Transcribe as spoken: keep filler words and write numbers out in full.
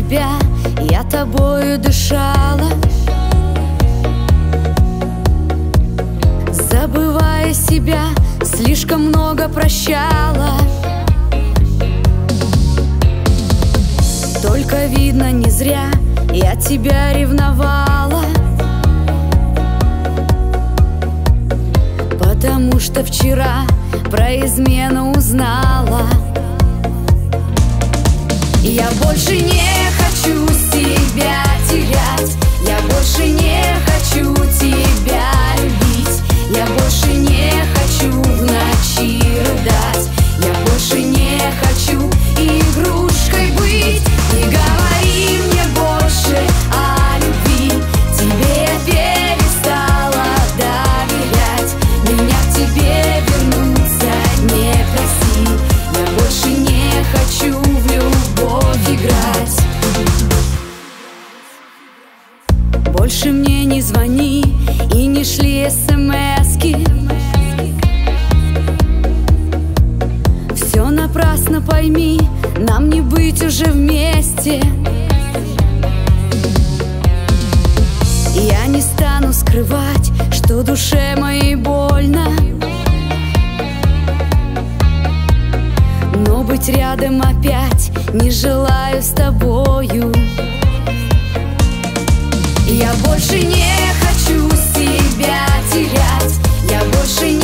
тебя я тобою дышала, забывая себя, слишком много прощала. Только видно, не зря я тебя ревновала, потому что вчера про измену узнала. Я больше не хочу себя терять, я больше не хочу тебя любить, я больше не хочу в ночи рыдать, я больше не хочу игрушкой быть. Не говори мне больше о любви, тебе я перестала доверять, меня к тебе вернуться не проси, я больше не хочу в любовь играть. Больше мне не звони и не шли смски, все напрасно, пойми, нам не быть уже вместе. Я не стану скрывать, что душе моей больно, но быть рядом опять не желаю с тобою. Я больше не хочу себя терять, я больше не